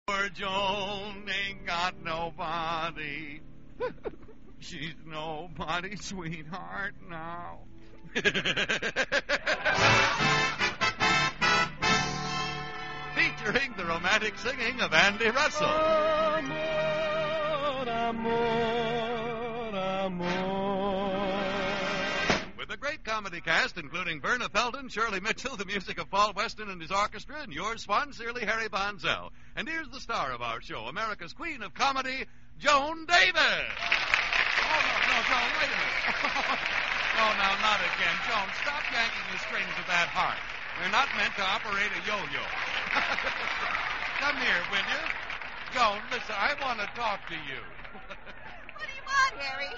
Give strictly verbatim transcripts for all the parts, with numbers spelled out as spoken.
Poor Joan ain't got nobody. She's nobody's sweetheart now. Featuring the romantic singing of Andy Russell. Amor, amor, amor. With a great comedy cast including Verna Felton, Shirley Mitchell, the music of Paul Weston and his orchestra, and yours sincerely, Harry Bonzell. And here's the star of our show, America's queen of comedy, Joan Davis. Oh, no, no, Joan, wait a minute. No, no, not again. Joan, stop yanking the strings of that harp. We're not meant to operate a yo-yo. Come here, will you? Joan, listen, I want to talk to you. What do you want, Harry?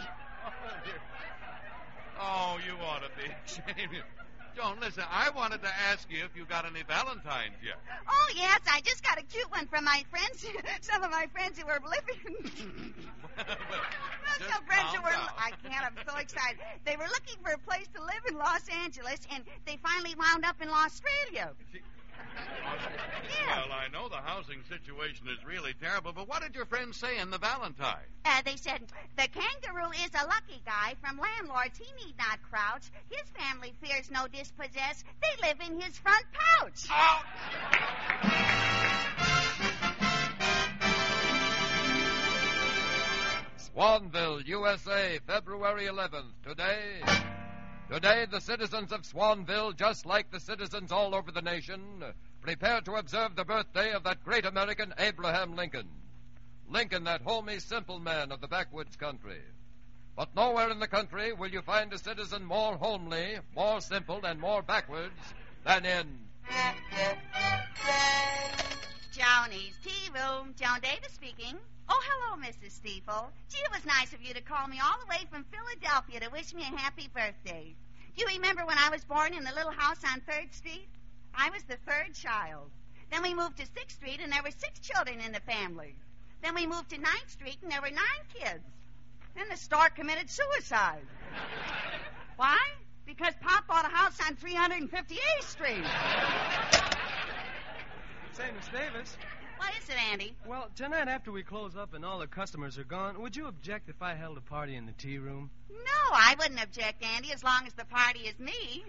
Oh, you ought to be ashamed. Joan, listen, I wanted to ask you if you got any Valentines yet. Oh, yes, I just got a cute one from my friends. Some of my friends who were living... well, Well, just some friends who calm were... down. I can't, I'm so excited. They were looking for a place to live in Los Angeles, and they finally wound up in Australia. Yeah. Well, I know the housing situation is really terrible, but what did your friends say in the Valentine? Uh, they said, the kangaroo is a lucky guy. From landlords, he need not crouch. His family fears no dispossess. They live in his front pouch. Oh! Swanville, U S A, February eleventh. Today, today the citizens of Swanville, just like the citizens all over the nation, prepare to observe the birthday of that great American, Abraham Lincoln. Lincoln, that homey, simple man of the backwoods country. But nowhere in the country will you find a citizen more homely, more simple, and more backwards than in... Johnny's Tea Room. Joan Davis speaking. Oh, hello, Missus Steeple. Gee, it was nice of you to call me all the way from Philadelphia to wish me a happy birthday. Do you remember when I was born in the little house on third Street? I was the third child. Then we moved to sixth Street, and there were six children in the family. Then we moved to ninth Street, and there were nine kids. Then the store committed suicide. Why? Because Pop bought a house on three hundred fifty-eighth Street. Say, Miss Davis. What is it, Andy? Well, tonight after we close up and all the customers are gone, would you object if I held a party in the tea room? No, I wouldn't object, Andy, as long as the party is me.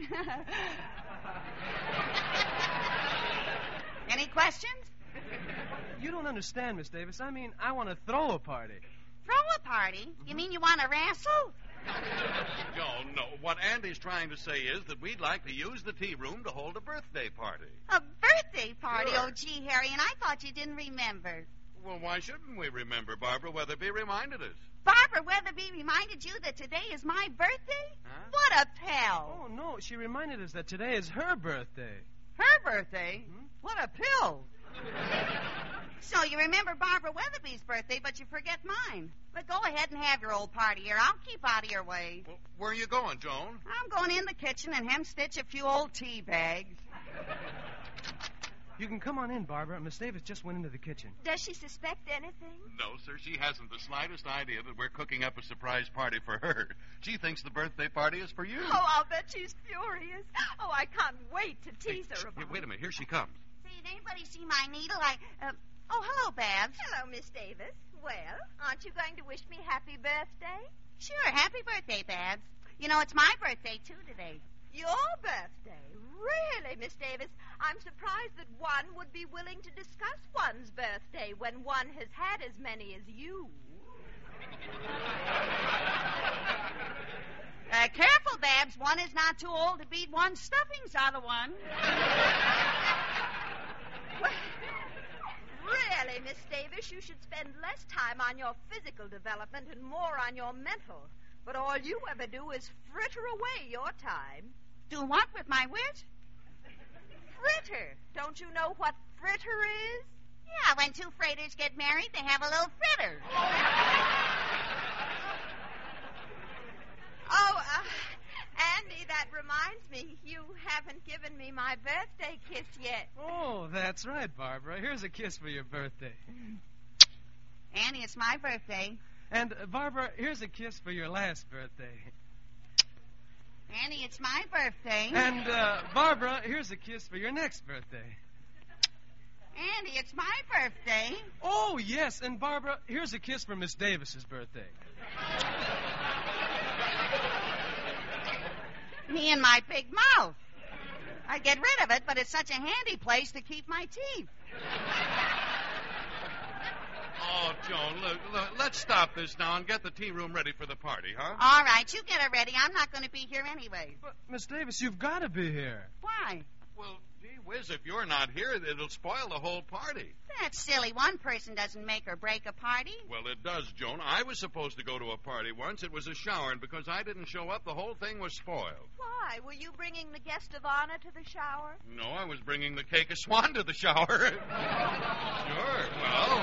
Any questions? You don't understand, Miss Davis. I mean, I want to throw a party. Throw a party? You mean you want to wrestle? No, no. What Andy's trying to say is that we'd like to use the tea room to hold a birthday party. A birthday party? Sure. Oh, gee, Harry, and I thought you didn't remember. Well, why shouldn't we remember? Barbara Weatherby reminded us. Barbara Weatherby reminded you that today is my birthday? Huh? What a pal. Oh, no, she reminded us that today is her birthday. Her birthday? Hmm? What a pill. So you remember Barbara Weatherby's birthday, but you forget mine. But go ahead and have your old party here. I'll keep out of your way. Well, where are you going, Joan? I'm going in the kitchen and hemstitch a few old tea bags. You can come on in, Barbara. Miss Davis just went into the kitchen. Does she suspect anything? No, sir. She hasn't the slightest idea that we're cooking up a surprise party for her. She thinks the birthday party is for you. Oh, I'll bet she's furious. Oh, I can't wait to tease Hey, her about hey, wait a it. minute. Here she comes. See, did anybody see my needle? I, uh, oh, hello, Babs. Hello, Miss Davis. Well, aren't you going to wish me happy birthday? Sure, happy birthday, Babs. You know, it's my birthday, too, today. Your birthday? Really, Miss Davis? I'm surprised that one would be willing to discuss one's birthday when one has had as many as you. Uh, careful, Babs. One is not too old to beat one's stuffings out of one. Well, really, Miss Davis, you should spend less time on your physical development and more on your mental. But all you ever do is fritter away your time. Do what with my wit? Fritter. Don't you know what fritter is? Yeah, when two freighters get married, they have a little fritter. Oh, uh, Andy, that reminds me, you haven't given me my birthday kiss yet. Oh, that's right, Barbara. Here's a kiss for your birthday. Annie, it's my birthday. And, uh, Barbara, here's a kiss for your last birthday. Annie, it's my birthday. And, uh, Barbara, here's a kiss for your next birthday. Andy, it's my birthday. Oh, yes, and Barbara, here's a kiss for Miss Davis's birthday. Me and my big mouth. I'd get rid of it, but it's such a handy place to keep my teeth. Oh, Joan, look, look, let's stop this now and get the tea room ready for the party, huh? All right, you get it ready. I'm not going to be here anyway. But, Miss Davis, you've got to be here. Why? Well, gee whiz, if you're not here, it'll spoil the whole party. That's silly. One person doesn't make or break a party. Well, it does, Joan. I was supposed to go to a party once. It was a shower, and because I didn't show up, the whole thing was spoiled. Why? Were you bringing the guest of honor to the shower? No, I was bringing the cake of swan to the shower. Sure, well...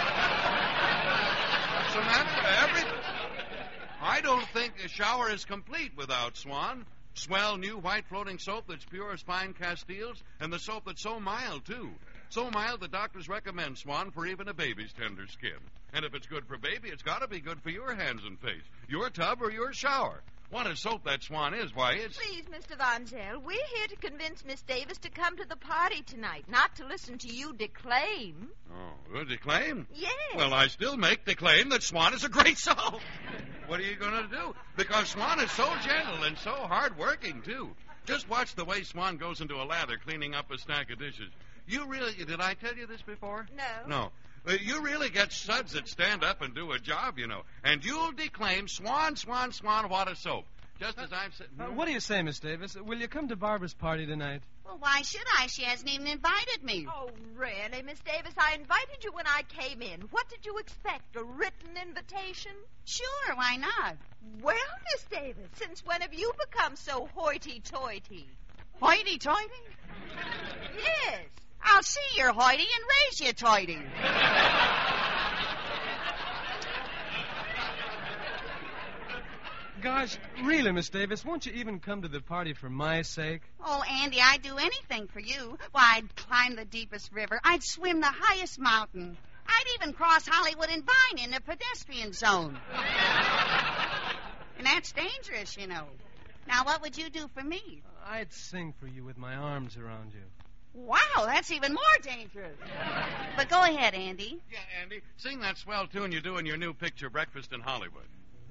What's the matter? Everything. I don't think a shower is complete without Swan. Swell new white floating soap that's pure as fine Castiles, and the soap that's so mild, too. So mild the doctors recommend Swan for even a baby's tender skin. And if it's good for baby, it's got to be good for your hands and face, your tub or your shower. What a soap that Swan is, why, it's... Please, Mister Von Zell, we're here to convince Miss Davis to come to the party tonight, not to listen to you declaim. Oh, uh, declaim? Yes. Well, I still make the claim that Swan is a great soap. What are you going to do? Because Swan is so gentle and so hard-working, too. Just watch the way Swan goes into a lather cleaning up a stack of dishes. You really... Did I tell you this before? No. No. Uh, you really get suds that stand up and do a job, you know. And you'll declaim, Swan, Swan, Swan, what a soap. Just as I've said... Uh, what do you say, Miss Davis? Will you come to Barbara's party tonight? Well, why should I? She hasn't even invited me. Oh, really, Miss Davis? I invited you when I came in. What did you expect? A written invitation? Sure, why not? Well, Miss Davis, since when have you become so hoity-toity? Hoity-toity? Yes. I'll see your hoity and raise you toity. Gosh, really, Miss Davis, won't you even come to the party for my sake? Oh, Andy, I'd do anything for you. Why, I'd climb the deepest river. I'd swim the highest mountain. I'd even cross Hollywood and Vine in the pedestrian zone. And that's dangerous, you know. Now, what would you do for me? I'd sing for you with my arms around you. Wow, that's even more dangerous. But go ahead, Andy. Yeah, Andy, sing that swell tune you do in your new picture, Breakfast in Hollywood.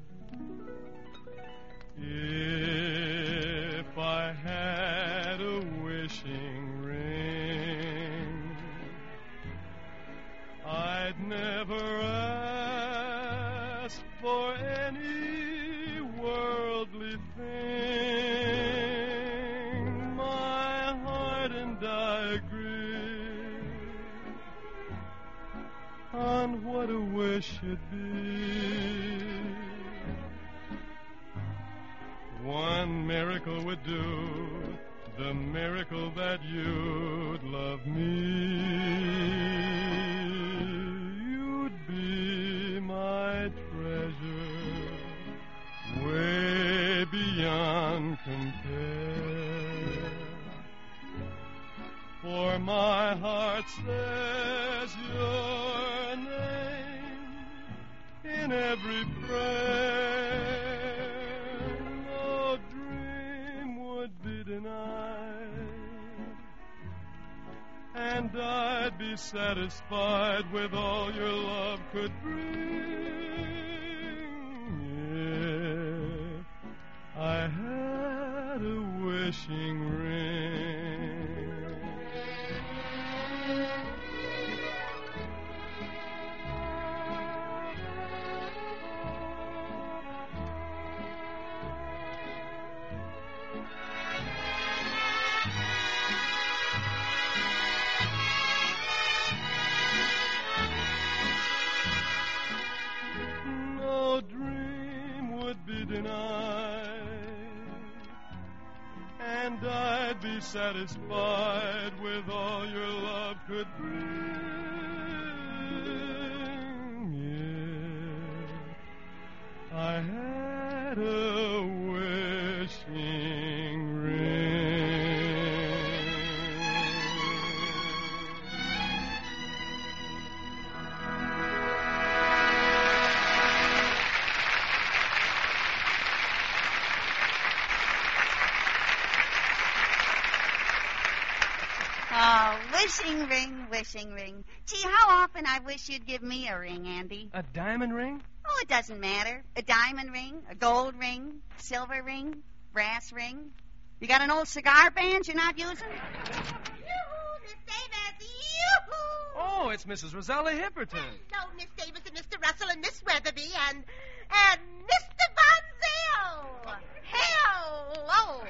If I had a wishing ring, I'd never ask for any worldly thing. My heart and I agree on what a wish it'd be. One miracle would do, the miracle that you'd love me. You'd be my treasure, way beyond compare. For my heart says your name in every prayer. And I'd be satisfied with all your love could bring if I had a wishing ring. And I'd be satisfied with all your love could bring if I had a wishing ring. Oh, Wishing ring, wishing ring. Gee, how often I wish you'd give me a ring, Andy. A diamond ring? Oh, it doesn't matter. A diamond ring, a gold ring, silver ring, brass ring. You got an old cigar band you're not using? Yoo-hoo, Miss Davis, yoo-hoo! Oh, it's Missus Rosella Hipperton. Hello, Miss Davis and Mister Russell and Miss Weatherby and... and Mister Bonzel! Hello!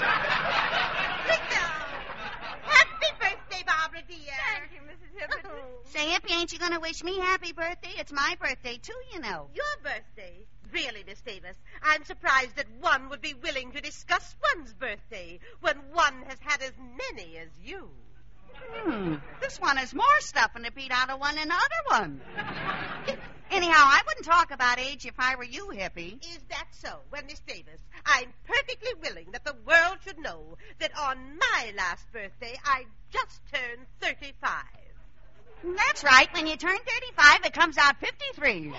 Happy birthday, Barbara, dear. Thank you, Missus Hipperton. Say, Hippie, ain't you going to wish me happy birthday? It's my birthday, too, you know. Your birthday? Really, Miss Davis, I'm surprised that one would be willing to discuss one's birthday when one has had as many as you. Hmm. This one has more stuffing to beat out of one than the other one. Anyhow, I wouldn't talk about age if I were you, Hippie. Is that so? Well, Miss Davis, I'm perfectly willing that the world should know that on my last birthday I just turned thirty-five. That's right. When you turn thirty-five, it comes out fifty-three.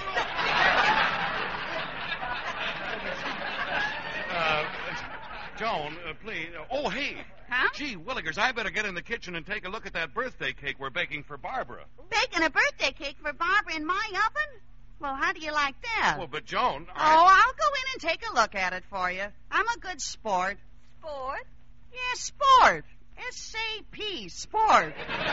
Uh, Joan, uh, please. Oh, hey. Huh? Gee, Willigers, I better get in the kitchen and take a look at that birthday cake we're baking for Barbara. Baking a birthday cake for Barbara in my oven? Well, how do you like that? Well, but Joan, Oh, I... I'll go in and take a look at it for you. I'm a good sport. Sport? Yeah, sport. S A P, sport.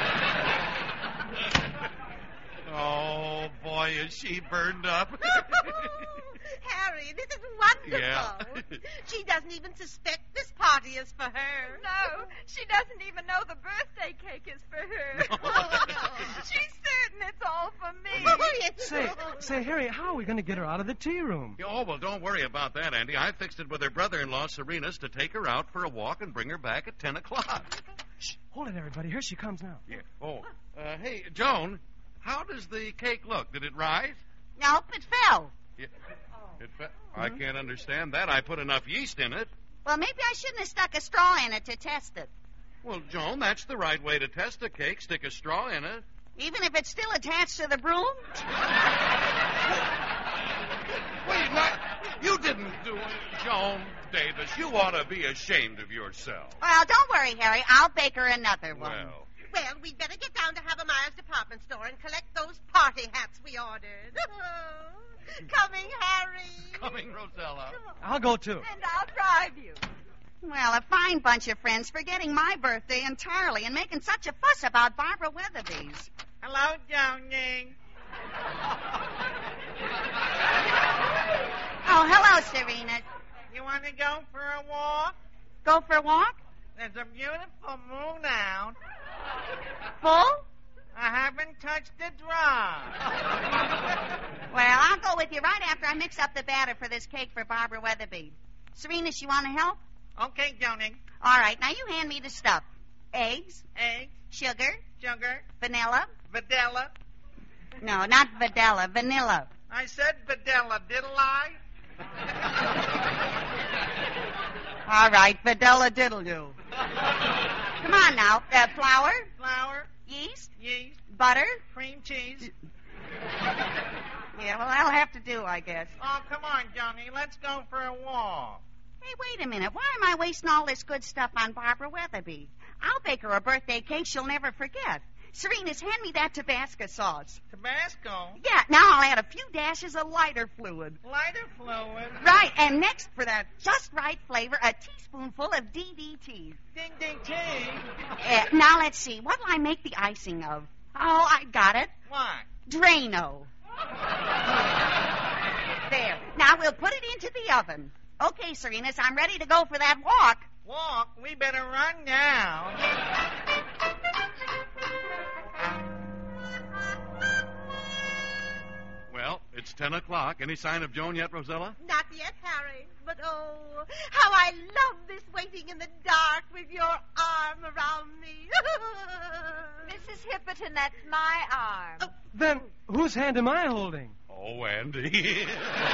Oh, boy, is she burned up. Harry, this is wonderful. Yeah. She doesn't even suspect this party is for her. No, she doesn't even know the birthday cake is for her. She's certain it's all for me. Say, say, Harry, how are we going to get her out of the tea room? Oh, well, don't worry about that, Andy. I fixed it with her brother-in-law, Serena's, to take her out for a walk and bring her back at ten o'clock. Shh, hold it, everybody. Here she comes now. Yeah. Oh, uh, hey, Joan, how does the cake look? Did it rise? Nope, it fell. Yeah. It fe- I can't understand that. I put enough yeast in it. Well, maybe I shouldn't have stuck a straw in it to test it. Well, Joan, that's the right way to test a cake. Stick a straw in it. Even if it's still attached to the broom? Wait, now, you didn't do it. Joan Davis, you ought to be ashamed of yourself. Well, don't worry, Harry. I'll bake her another one. Well, Well, we'd better get down to Habermeyer's department store and collect those party hats we ordered. Coming, Harry. coming, Rosella. I'll go, too. And I'll drive you. Well, a fine bunch of friends forgetting my birthday entirely and making such a fuss about Barbara Weatherby's. Hello, Johnny. Oh, hello, Serena. You want to go for a walk? Go for a walk? There's a beautiful moon out. Full? I haven't touched a drop. Well, I'll go with you right after I mix up the batter for this cake for Barbara Weatherby. Serena, you want to help? Okay, Johnny. All right, now you hand me the stuff. Eggs, Eggs, sugar, sugar, vanilla. Vidella. No, not vanilla, vanilla. I said Vidella, didn't I? All right, vanilla diddle do. Come on now. Uh, flour, Flour, yeast, yeast, butter. cream cheese. Yeah, well, that'll have to do, I guess. Oh, come on, Johnny. Let's go for a walk. Hey, wait a minute. Why am I wasting all this good stuff on Barbara Weatherby? I'll bake her a birthday cake she'll never forget. Serena's, hand me that Tabasco sauce. Tabasco. Yeah, now I'll add a few dashes of lighter fluid. Lighter fluid. Right, and next, for that just right flavor, a teaspoonful of D D T. Ding, ding, tea. Uh, now, let's see. What'll I make the icing of? Oh, I got it. What? Drano. There. Now, we'll put it into the oven. Okay, Serenas, I'm ready to go for that walk. Walk? We better run now. Well, it's ten o'clock. Any sign of Joan yet, Rosella? Not yet, Harry. But oh, how I love this waiting in the dark with your arm around me. Missus Hipperton, that's my arm. Oh. Then whose hand am I holding? Oh, Andy.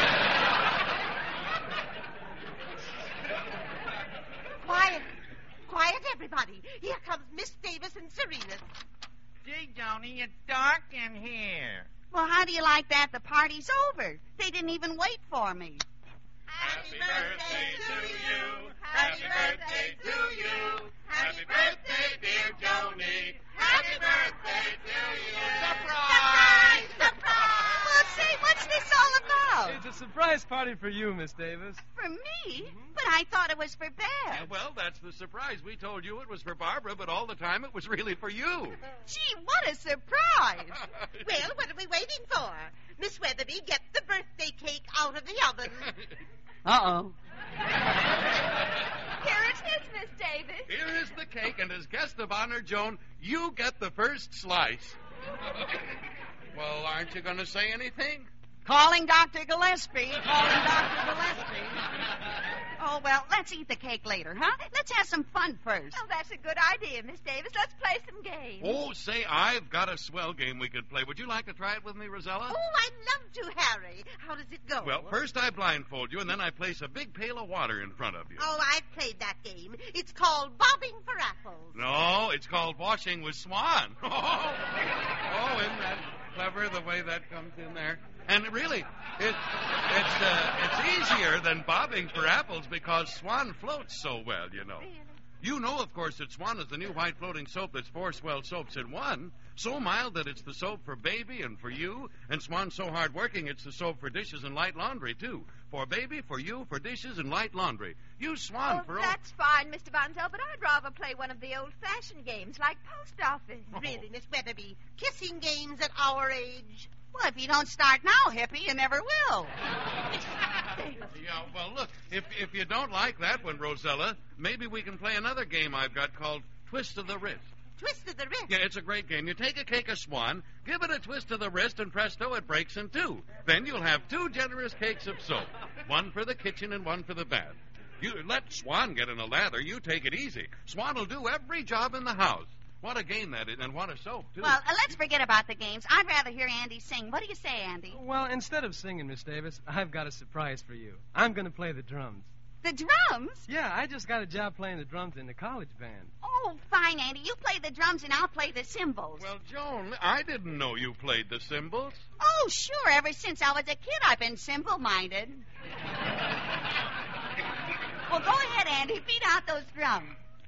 Quiet. Quiet, everybody. Here comes Miss Davis and Serena. Gee, Johnny, it's dark in here. Well, how do you like that? The party's over. They didn't even wait for me. Happy birthday to you. Happy birthday to you. Happy birthday, dear Joni. Happy birthday to you. Surprise! Surprise! Well, say, what's this all about? It's a surprise party for you, Miss Davis. For me? But I thought it was for Beth. Yeah, well, that's the surprise. We told you it was for Barbara, but all the time it was really for you. Gee, what a surprise! Well, what are we waiting for? Miss Weatherby, get the birthday cake out of the oven. Uh-oh. Here it is, Miss Davis. Here is the cake, and as guest of honor, Joan, you get the first slice. Well, aren't you going to say anything? Calling Doctor Gillespie. Calling Doctor Gillespie. Oh, well, let's eat the cake later, huh? Let's have some fun first. Oh, that's a good idea, Miss Davis. Let's play some games. Oh, say, I've got a swell game we could play. Would you like to try it with me, Rosella? Oh, I'd love to, Harry. How does it go? Well, first I blindfold you, and then I place a big pail of water in front of you. Oh, I've played that game. It's called bobbing for apples. No, it's called washing with Swan. Oh, oh, isn't that clever, the way that comes in there? And really, it, it's uh, it's easier than bobbing for apples because Swan floats so well, you know. Really? You know, of course, that Swan is the new white floating soap that's four swell soaps in one. So mild that it's the soap for baby and for you. And Swan's so hard-working, it's the soap for dishes and light laundry, too. For baby, for you, for dishes, and light laundry. Use Swan Oh, for all... that's fine, Mister Bonzel, but I'd rather play one of the old-fashioned games like post office. Really, Miss Weatherby, kissing games at our age. Well, if you don't start now, hippie, you never will. Yeah, well, look, if if you don't like that one, Rosella, maybe we can play another game I've got called Twist of the Wrist. Twist of the wrist. Yeah, it's a great game. You take a cake of Swan, give it a twist of the wrist, and presto, it breaks in two. Then you'll have two generous cakes of soap, one for the kitchen and one for the bath. You let Swan get in a lather. You take it easy. Swan will do every job in the house. What a game that is, and what a soap, too. Well, uh, let's forget about the games. I'd rather hear Andy sing. What do you say, Andy? Well, instead of singing, Miss Davis, I've got a surprise for you. I'm going to play the drums. The drums? Yeah, I just got a job playing the drums in the college band. Oh, fine, Andy. You play the drums and I'll play the cymbals. Well, Joan, I didn't know you played the cymbals. Oh, sure. Ever since I was a kid, I've been simple-minded. Well, go ahead, Andy. Beat out those drums.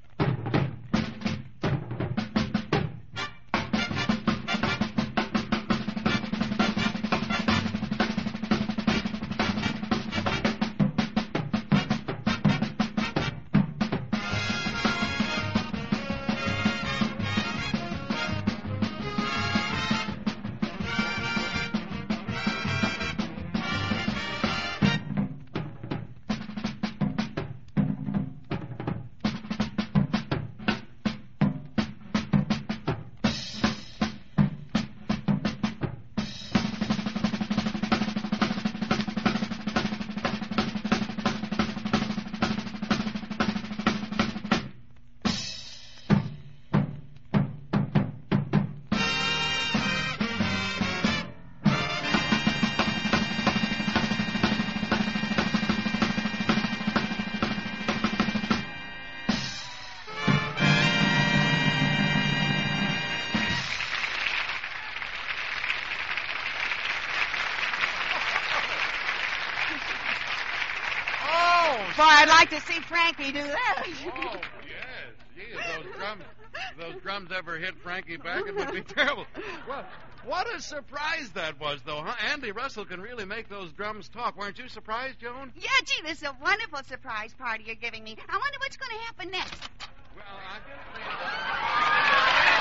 Boy, I'd like to see Frankie do that. Oh, yes. Gee, if those drums, if those drums ever hit Frankie back, it would be terrible. Well, what a surprise that was, though, huh? Andy Russell can really make those drums talk. Weren't you surprised, Joan? Yeah, gee, this is a wonderful surprise party you're giving me. I wonder what's going to happen next. Well, I guess...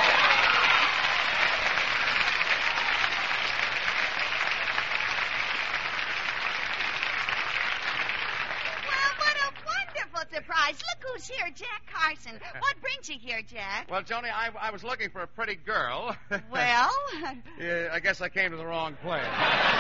Surprise. Look who's here, Jack Carson. What brings you here, Jack? Well, Joni, I, I was looking for a pretty girl. Well? Yeah, I guess I came to the wrong place. Oh,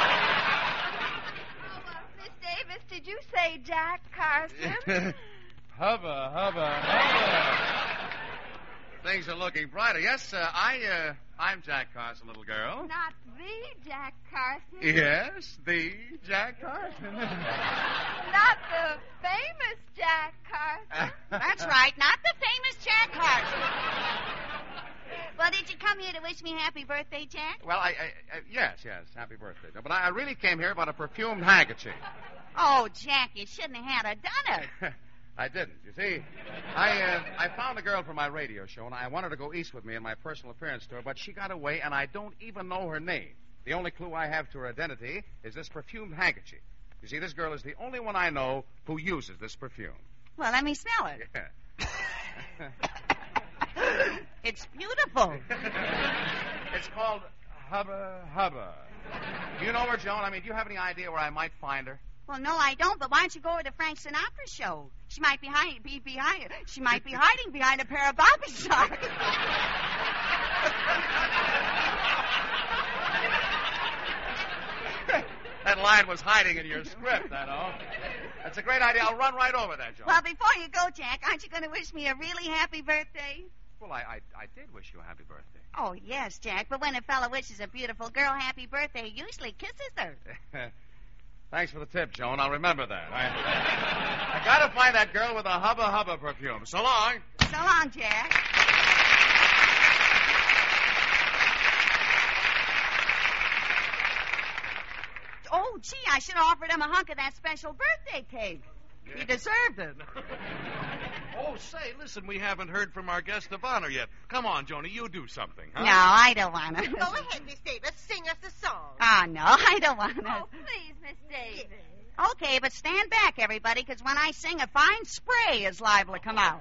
uh, Miss Davis, did you say Jack Carson? hubba, hubba, hubba. Things are looking brighter. Yes, uh, I, uh, I'm Jack Carson, little girl. Not the Jack Carson. Yes, the Jack Carson. Not the famous Jack Carson. That's right, not the famous Jack Carson. Well, did you come here to wish me happy birthday, Jack? Well, I, I, I yes, yes, happy birthday. But I, I really came here about a perfumed handkerchief. Oh, Jack, you shouldn't have had a done it. I didn't. You see, I uh, I found a girl for my radio show, and I wanted to go east with me in my personal appearance tour, but she got away, and I don't even know her name. The only clue I have to her identity is this perfumed handkerchief. You see, this girl is the only one I know who uses this perfume. Well, let me smell it. Yeah. It's beautiful. It's called Hubba Hubba. Do you know her, Joan? I mean, do you have any idea where I might find her? Well, no, I don't, but why don't you go to the Frank Sinatra show? She might be hiding, be behind, she might be hiding behind a pair of Bobby socks. That line was hiding in your script, I know. That's a great idea. I'll run right over that, Joan. Well, before you go, Jack, aren't you going to wish me a really happy birthday? Well, I, I I did wish you a happy birthday. Oh, yes, Jack, but when a fellow wishes a beautiful girl happy birthday, he usually kisses her. Thanks for the tip, Joan. I'll remember that. I, I gotta find that girl with a Hubba Hubba perfume. So long. So long, Jack. Oh, gee, I should have offered him a hunk of that special birthday cake. Yeah. He deserved it. Oh, say, listen, we haven't heard from our guest of honor yet. Come on, Joni, you do something, huh? No, I don't want to. Go ahead, Miss Davis. Sing us a song. Ah, no, I don't want to. Oh, please, Miss Davis. Okay, but stand back, everybody, because when I sing, a fine spray is liable to come out.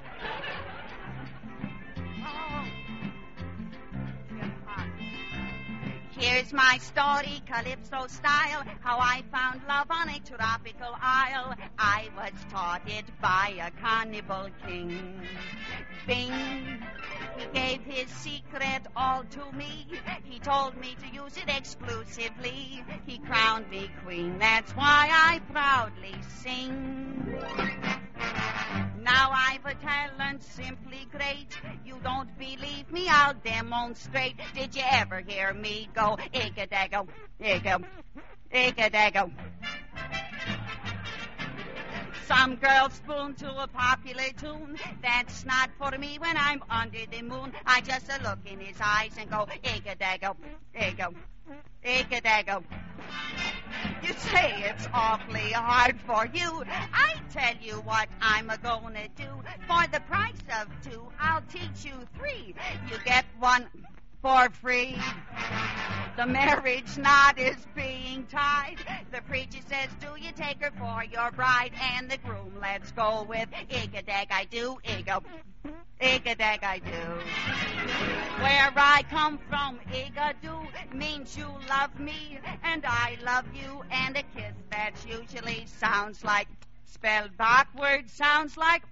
Here's my story, Calypso style, how I found love on a tropical isle. I was taught it by a cannibal king. Bing, he gave his secret all to me. He told me to use it exclusively. He crowned me queen, that's why I proudly sing. Now I've a talent simply great. You don't believe me, I'll demonstrate. Did you ever hear me go, Ig-a-dag-o, ig-a, ig-a-dag-o? Some girls spoon to a popular tune. That's not for me when I'm under the moon. I just a look in his eyes and go, Ig-a-dag-o, ig-a, ig-a-dag-o. You say it's awfully hard for you. I tell you what I'm a-gonna do. For the price of two, I'll teach you three. You get one for free. The marriage knot is being tied. The preacher says, do you take her for your bride? And the groom, let's go with Ig-a-dag I do, Ig-a, Ig-a-dag I do. Where I come from, Ig-a-do means you love me and I love you. And a kiss that usually sounds like, spelled backwards, sounds like...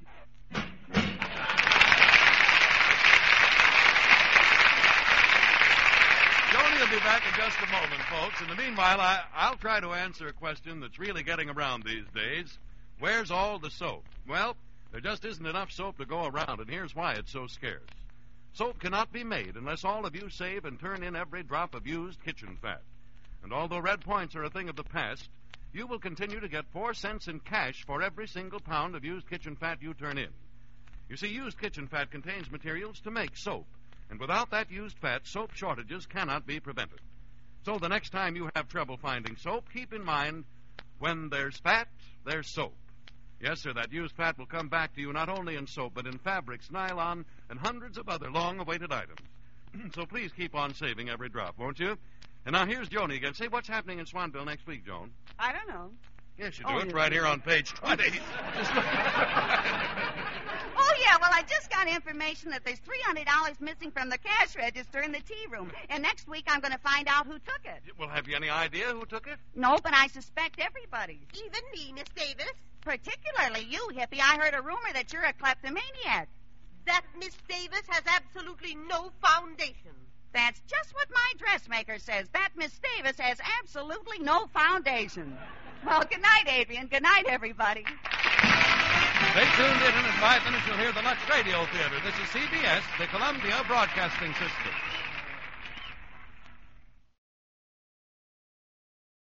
Joni will be back in just a moment, folks. In the meanwhile, I, I'll try to answer a question that's really getting around these days. Where's all the soap? Well, there just isn't enough soap to go around, and here's why it's so scarce. Soap cannot be made unless all of you save and turn in every drop of used kitchen fat. And although red points are a thing of the past, you will continue to get four cents in cash for every single pound of used kitchen fat you turn in. You see, used kitchen fat contains materials to make soap. And without that used fat, soap shortages cannot be prevented. So the next time you have trouble finding soap, keep in mind, when there's fat, there's soap. Yes, sir, that used fat will come back to you not only in soap, but in fabrics, nylon, and hundreds of other long-awaited items. So please keep on saving every drop, won't you? And now here's Joni again. Say, what's happening in Swanville next week, Joan? I don't know. Yes, you do. Oh, it's you right do. here on page twenty. Just look. Oh, yeah, well, I just got information that there's three hundred dollars missing from the cash register in the tea room. And next week I'm going to find out who took it. Well, have you any idea who took it? No, but I suspect everybody. Even me, Miss Davis. Particularly you, Hippie. I heard a rumor that you're a kleptomaniac. That Miss Davis has absolutely no foundation. That's just what my dressmaker says. That Miss Davis has absolutely no foundation. Well, good night, Adrian. Good night, everybody. Stay tuned in, and in five minutes you'll hear the Lux Radio Theater. This is C B S, the Columbia Broadcasting System.